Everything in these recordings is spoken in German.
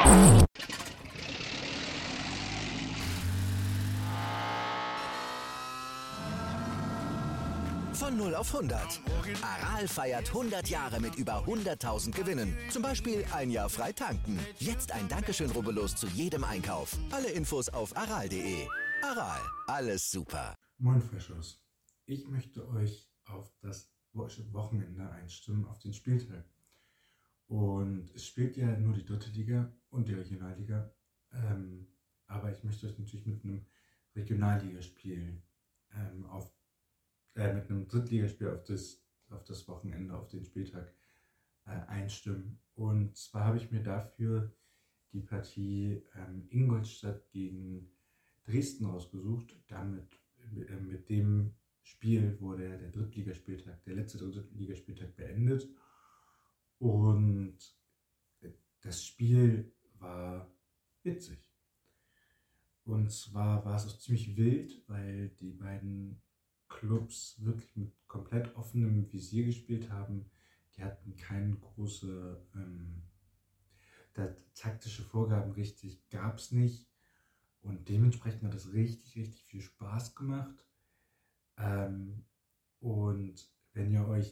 Von 0 auf 100. Aral feiert 100 Jahre mit über 100.000 Gewinnen. Zum Beispiel ein Jahr frei tanken. Jetzt ein Dankeschön, rubbellos zu jedem Einkauf. Alle Infos auf aral.de. Aral, alles super. Moin Freshers. Ich möchte euch auf das Wochenende einstimmen, auf den Spieltag. Und es spielt ja nur die dritte Liga und die Regionalliga. Aber ich möchte euch natürlich mit einem Regionalligaspiel mit einem Drittligaspiel auf das Wochenende, auf den Spieltag einstimmen. Und zwar habe ich mir dafür die Partie Ingolstadt gegen Dresden rausgesucht. Mit dem Spiel wurde der letzte Drittligaspieltag beendet. Und das Spiel war witzig. Und zwar war es auch ziemlich wild, weil die beiden Clubs wirklich mit komplett offenem Visier gespielt haben. Die hatten keine große taktische Vorgaben richtig, gab es nicht. Und dementsprechend hat es richtig, richtig viel Spaß gemacht. Und wenn ihr euch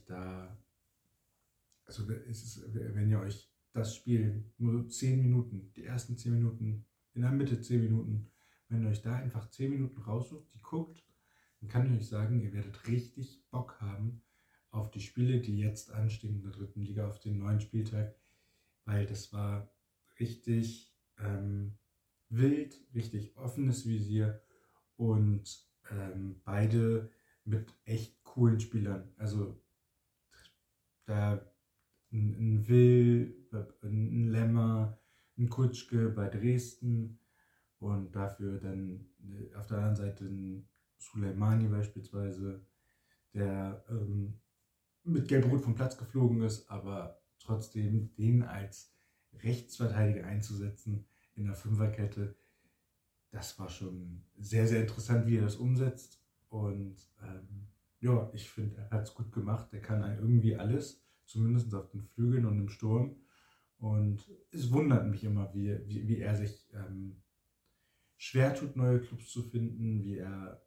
wenn ihr euch das Spiel nur 10 Minuten, die ersten 10 Minuten, in der Mitte 10 Minuten, wenn ihr euch da einfach 10 Minuten raussucht, die guckt, dann kann ich euch sagen, ihr werdet richtig Bock haben auf die Spiele, die jetzt anstehen in der dritten Liga, auf den neuen Spieltag, weil das war richtig wild, richtig offenes Visier und beide mit echt coolen Spielern. Also da ein Will, ein Lemmer, ein Kutschke bei Dresden und dafür dann auf der anderen Seite ein Suleimani beispielsweise, der mit Gelb-Rot vom Platz geflogen ist, aber trotzdem den als Rechtsverteidiger einzusetzen in der Fünferkette, das war schon sehr, sehr interessant, wie er das umsetzt. Und ich finde, er hat es gut gemacht. Er kann irgendwie alles, zumindest auf den Flügeln und im Sturm. Und es wundert mich immer, wie er sich schwer tut, neue Clubs zu finden, wie er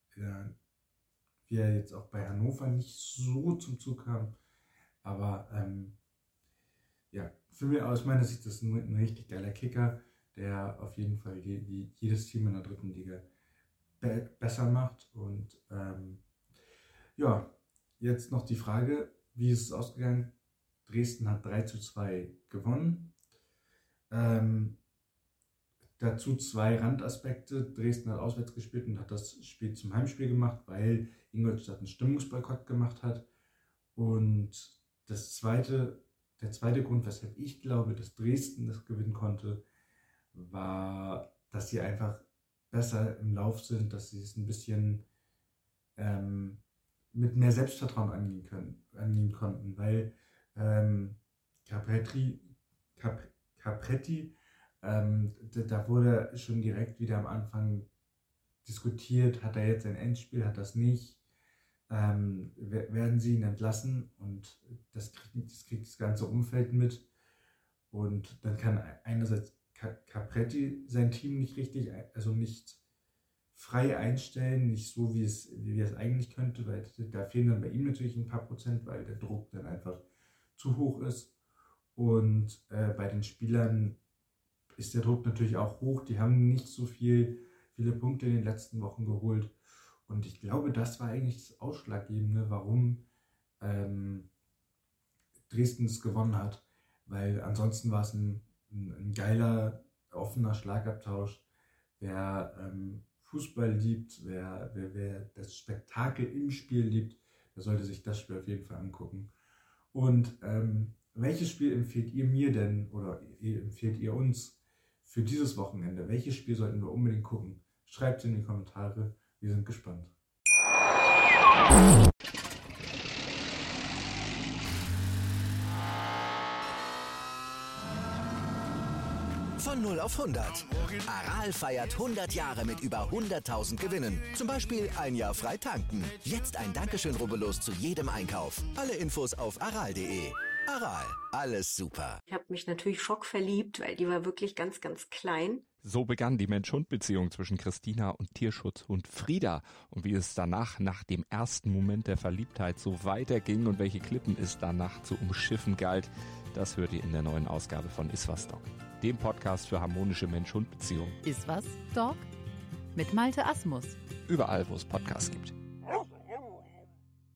jetzt auch bei Hannover nicht so zum Zug kam. Aber für mich aus meiner Sicht ist das ein richtig geiler Kicker, der auf jeden Fall jedes Team in der dritten Liga besser macht. Und jetzt noch die Frage, wie ist es ausgegangen? Dresden hat 3:2 gewonnen. Dazu 2 Randaspekte. Dresden hat auswärts gespielt und hat das Spiel zum Heimspiel gemacht, weil Ingolstadt einen Stimmungsboykott gemacht hat. Und der zweite Grund, weshalb ich glaube, dass Dresden das gewinnen konnte, war, dass sie einfach besser im Lauf sind, dass sie es ein bisschen mit mehr Selbstvertrauen angehen konnten, weil Capretti, da wurde schon direkt wieder am Anfang diskutiert, hat er jetzt ein Endspiel, hat das nicht, werden sie ihn entlassen und das kriegt das ganze Umfeld mit und dann kann einerseits Capretti sein Team nicht richtig, also nicht frei einstellen, nicht so wie es eigentlich könnte, weil da fehlen dann bei ihm natürlich ein paar Prozent, weil der Druck dann einfach zu hoch ist und bei den Spielern ist der Druck natürlich auch hoch, die haben nicht so viele Punkte in den letzten Wochen geholt und ich glaube, das war eigentlich das Ausschlaggebende, warum Dresden es gewonnen hat, weil ansonsten war es ein geiler, offener Schlagabtausch. Wer Fußball liebt, wer das Spektakel im Spiel liebt, der sollte sich das Spiel auf jeden Fall angucken. Und welches Spiel empfehlt ihr mir denn oder empfehlt ihr uns für dieses Wochenende? Welches Spiel sollten wir unbedingt gucken? Schreibt es in die Kommentare, wir sind gespannt. Von 0 auf 100. Aral feiert 100 Jahre mit über 100.000 Gewinnen. Zum Beispiel ein Jahr frei tanken. Jetzt ein Dankeschön, rubbellos zu jedem Einkauf. Alle Infos auf aral.de. Aral, alles super. Ich habe mich natürlich schockverliebt, weil die war wirklich ganz, ganz klein. So begann die Mensch-Hund-Beziehung zwischen Christina und Tierschutzhund Frieda. Und wie es danach, nach dem ersten Moment der Verliebtheit, so weiterging und welche Klippen es danach zu umschiffen galt, das hört ihr in der neuen Ausgabe von Iswas Dog, dem Podcast für harmonische Mensch-Hund-Beziehungen. Iswas Dog mit Malte Asmus. Überall, wo es Podcasts gibt.